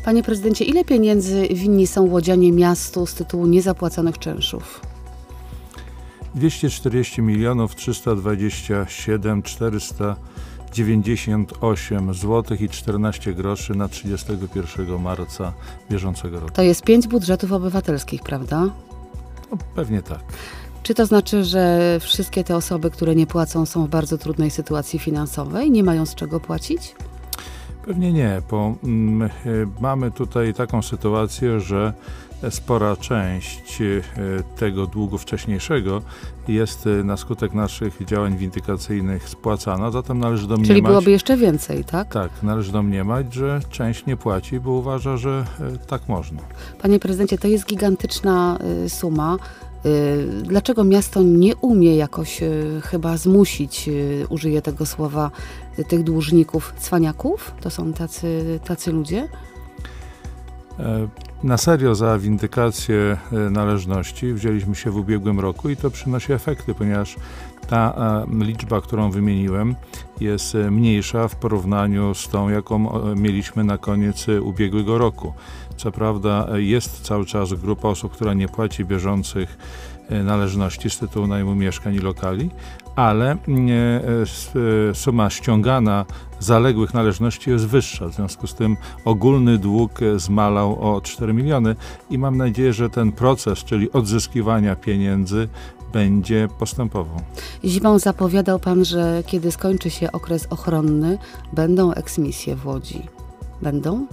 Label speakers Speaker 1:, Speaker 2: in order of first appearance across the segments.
Speaker 1: Panie prezydencie, ile pieniędzy winni są łodzianie miastu z tytułu niezapłaconych czynszów?
Speaker 2: 240 milionów 327 498 zł i 14 groszy na 31 marca bieżącego roku.
Speaker 1: To jest 5 budżetów obywatelskich, prawda?
Speaker 2: No, pewnie tak.
Speaker 1: Czy to znaczy, że wszystkie te osoby, które nie płacą, są w bardzo trudnej sytuacji finansowej, nie mają z czego płacić?
Speaker 2: Pewnie nie, bo mamy tutaj taką sytuację, że spora część tego długu wcześniejszego jest na skutek naszych działań windykacyjnych spłacana, zatem należy domniemać...
Speaker 1: Czyli byłoby jeszcze więcej, tak?
Speaker 2: Tak, należy domniemać, że część nie płaci, bo uważa, że tak można.
Speaker 1: Panie prezydencie, to jest gigantyczna suma. Dlaczego miasto nie umie jakoś chyba zmusić, użyję tego słowa, tych dłużników, cwaniaków? To są tacy ludzie?
Speaker 2: Na serio za windykację należności wzięliśmy się w ubiegłym roku i to przynosi efekty, ponieważ ta liczba, którą wymieniłem, jest mniejsza w porównaniu z tą, jaką mieliśmy na koniec ubiegłego roku. Co prawda jest cały czas grupa osób, która nie płaci bieżących należności z tytułu najmu mieszkań i lokali, ale suma ściągana zaległych należności jest wyższa. W związku z tym ogólny dług zmalał o 4 miliony i mam nadzieję, że ten proces, czyli odzyskiwania pieniędzy, będzie postępował.
Speaker 1: Zimą zapowiadał pan, że kiedy skończy się okres ochronny, będą eksmisje w Łodzi. Będą?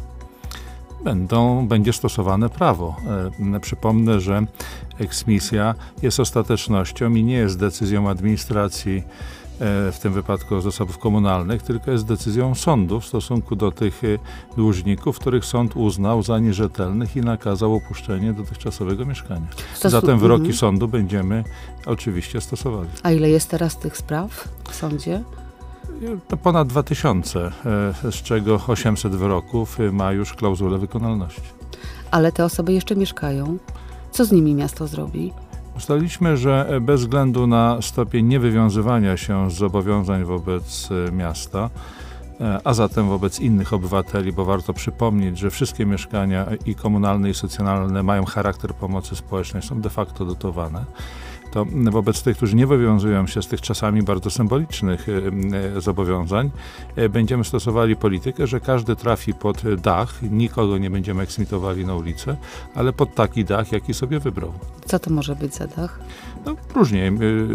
Speaker 2: Będzie stosowane prawo. Przypomnę, że eksmisja jest ostatecznością i nie jest decyzją administracji, w tym wypadku zasobów komunalnych, tylko jest decyzją sądu w stosunku do tych dłużników, których sąd uznał za nierzetelnych i nakazał opuszczenie dotychczasowego mieszkania. Zatem wyroki sądu będziemy oczywiście stosowali.
Speaker 1: A ile jest teraz tych spraw w sądzie?
Speaker 2: To ponad 2000, z czego 800 wyroków ma już klauzulę wykonalności.
Speaker 1: Ale te osoby jeszcze mieszkają. Co z nimi miasto zrobi?
Speaker 2: Ustaliliśmy, że bez względu na stopień niewywiązywania się z zobowiązań wobec miasta, a zatem wobec innych obywateli, bo warto przypomnieć, że wszystkie mieszkania i komunalne, i socjalne mają charakter pomocy społecznej, są de facto dotowane. To wobec tych, którzy nie wywiązują się z tych czasami bardzo symbolicznych zobowiązań, będziemy stosowali politykę, że każdy trafi pod dach, nikogo nie będziemy eksmitowali na ulicę, ale pod taki dach, jaki sobie wybrał.
Speaker 1: Co to może być za dach?
Speaker 2: No, różnie,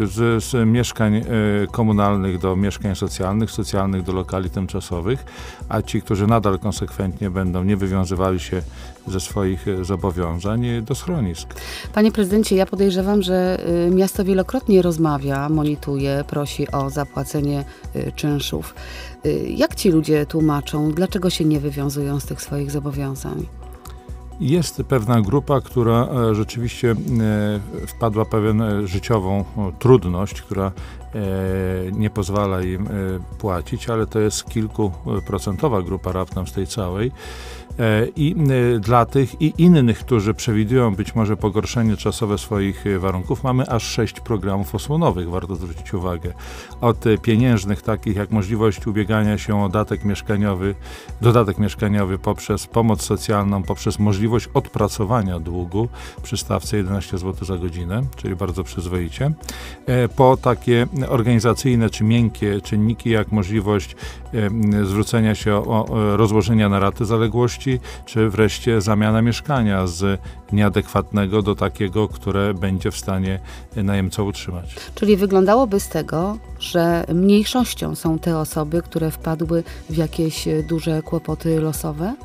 Speaker 2: z mieszkań komunalnych do mieszkań socjalnych do lokali tymczasowych, a ci, którzy nadal konsekwentnie będą nie wywiązywali się ze swoich zobowiązań, do schronisk.
Speaker 1: Panie prezydencie, ja podejrzewam, że miasto wielokrotnie rozmawia, monituje, prosi o zapłacenie czynszów. Jak ci ludzie tłumaczą, dlaczego się nie wywiązują z tych swoich zobowiązań?
Speaker 2: Jest pewna grupa, która rzeczywiście wpadła w pewną życiową trudność, która nie pozwala im płacić, ale to jest kilkuprocentowa grupa raptem z tej całej. I dla tych i innych, którzy przewidują być może pogorszenie czasowe swoich warunków, mamy aż 6 programów osłonowych, warto zwrócić uwagę. Od pieniężnych, takich jak możliwość ubiegania się o dodatek mieszkaniowy poprzez pomoc socjalną, poprzez możliwość odpracowania długu przy stawce 11 zł za godzinę, czyli bardzo przyzwoicie, po takie organizacyjne czy miękkie czynniki, jak możliwość zwrócenia się o rozłożenia na raty zaległości, czy wreszcie zamiana mieszkania z nieadekwatnego do takiego, które będzie w stanie najemca utrzymać.
Speaker 1: Czyli wyglądałoby z tego, że mniejszością są te osoby, które wpadły w jakieś duże kłopoty losowe?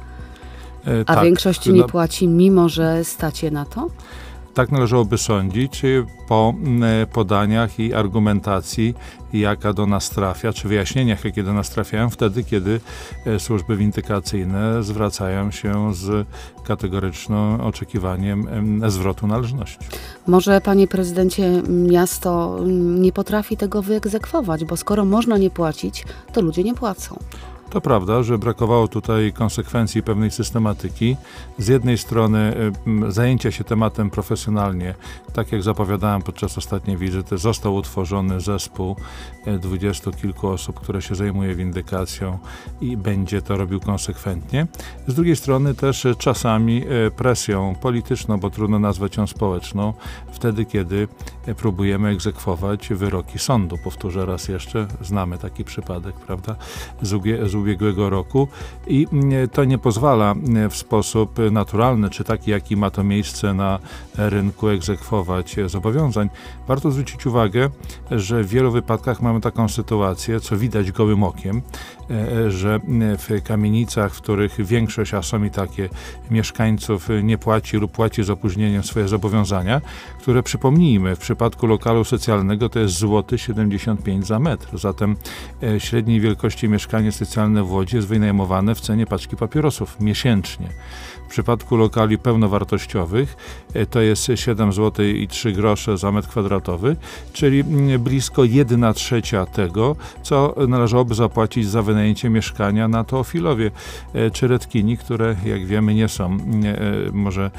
Speaker 1: A
Speaker 2: tak,
Speaker 1: większość nie płaci, mimo że stać je na to?
Speaker 2: Tak należałoby sądzić po podaniach i argumentacji, jaka do nas trafia, czy wyjaśnieniach, jakie do nas trafiają wtedy, kiedy służby windykacyjne zwracają się z kategorycznym oczekiwaniem zwrotu należności.
Speaker 1: Może, panie prezydencie, miasto nie potrafi tego wyegzekwować, bo skoro można nie płacić, to ludzie nie płacą.
Speaker 2: To prawda, że brakowało tutaj konsekwencji, pewnej systematyki. Z jednej strony zajęcia się tematem profesjonalnie, tak jak zapowiadałem podczas ostatniej wizyty, został utworzony zespół 20 kilku osób, które się zajmuje windykacją i będzie to robił konsekwentnie. Z drugiej strony też czasami presją polityczną, bo trudno nazwać ją społeczną, wtedy kiedy próbujemy egzekwować wyroki sądu. Powtórzę raz jeszcze, znamy taki przypadek, prawda, z ubiegłego roku i to nie pozwala w sposób naturalny, czy taki, jaki ma to miejsce na rynku, egzekwować zobowiązań. Warto zwrócić uwagę, że w wielu wypadkach mamy taką sytuację, co widać gołym okiem, że w kamienicach, w których większość, a są i takie, mieszkańców nie płaci lub płaci z opóźnieniem swoje zobowiązania, które, przypomnijmy, w przypadku lokalu socjalnego to jest złoty 75 za metr. Zatem średniej wielkości mieszkanie socjalne w Łodzi jest wynajmowane w cenie paczki papierosów miesięcznie. W przypadku lokali pełnowartościowych to jest 7 zł i 3 grosze za metr kwadratowy, czyli blisko 1/3 tego, co należałoby zapłacić za wynajęcie mieszkania na Teofilowie czy Redkini, które, jak wiemy, nie są może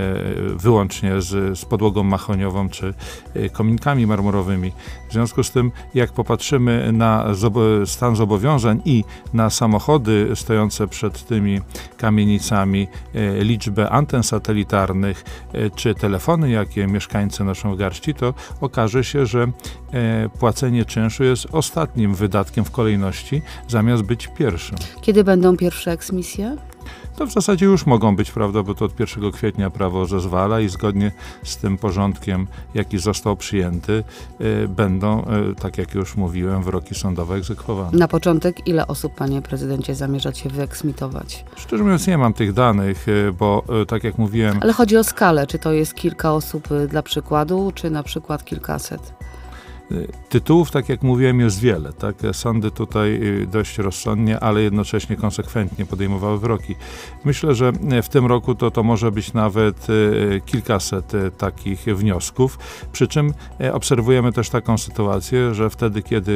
Speaker 2: wyłącznie z podłogą mahoniową czy kominkami marmurowymi. W związku z tym, jak popatrzymy na stan zobowiązań i na samochody stojące przed tymi kamienicami, liczbę anten satelitarnych czy telefony, jakie mieszkańcy noszą w garści, to okaże się, że płacenie czynszu jest ostatnim wydatkiem w kolejności, zamiast być pierwszym.
Speaker 1: Kiedy będą pierwsze eksmisje?
Speaker 2: To w zasadzie już mogą być, prawda, bo to od 1 kwietnia prawo zezwala i zgodnie z tym porządkiem, jaki został przyjęty, będą, tak jak już mówiłem, wyroki sądowe egzekwowane.
Speaker 1: Na początek, ile osób, panie prezydencie, zamierzacie wyeksmitować?
Speaker 2: Szczerze mówiąc, nie mam tych danych, bo tak jak mówiłem...
Speaker 1: Ale chodzi o skalę. Czy to jest kilka osób dla przykładu, czy na przykład kilkaset?
Speaker 2: Tytułów, tak jak mówiłem, jest wiele. Tak? Sądy tutaj dość rozsądnie, ale jednocześnie konsekwentnie podejmowały wyroki. Myślę, że w tym roku to może być nawet kilkaset takich wniosków, przy czym obserwujemy też taką sytuację, że wtedy, kiedy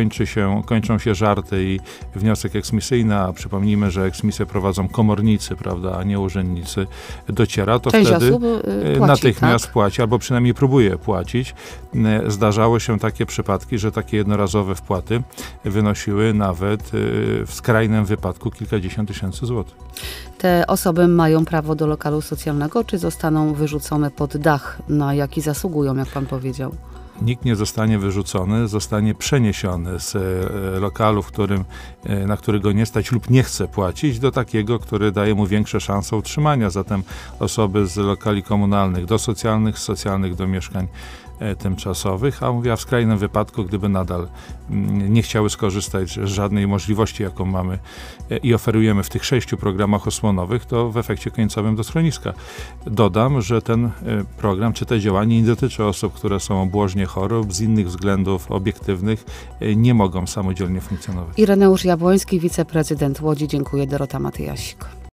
Speaker 2: kończą się żarty i wniosek eksmisyjny, a przypomnijmy, że eksmisję prowadzą komornicy, prawda, a nie urzędnicy, dociera, to
Speaker 1: część
Speaker 2: wtedy
Speaker 1: osób płaci,
Speaker 2: natychmiast
Speaker 1: tak?
Speaker 2: płaci, albo przynajmniej próbuje płacić. Zdarzało się takie przypadki, że takie jednorazowe wpłaty wynosiły nawet w skrajnym wypadku kilkadziesiąt tysięcy złotych.
Speaker 1: Te osoby mają prawo do lokalu socjalnego, czy zostaną wyrzucone pod dach, na jaki zasługują, jak pan powiedział?
Speaker 2: Nikt nie zostanie wyrzucony, zostanie przeniesiony z lokalu, na który go nie stać lub nie chce płacić, do takiego, który daje mu większe szanse utrzymania. Zatem osoby z lokali komunalnych do socjalnych, z socjalnych do mieszkań tymczasowych, a mówię, w skrajnym wypadku, gdyby nadal nie chciały skorzystać z żadnej możliwości, jaką mamy i oferujemy w tych 6 programach osłonowych, to w efekcie końcowym do schroniska. Dodam, że ten program, czy te działanie nie dotyczy osób, które są obłożnie chore, z innych względów obiektywnych nie mogą samodzielnie funkcjonować.
Speaker 1: Ireneusz Jabłoński, wiceprezydent Łodzi. Dziękuję. Dorota Matyjasik.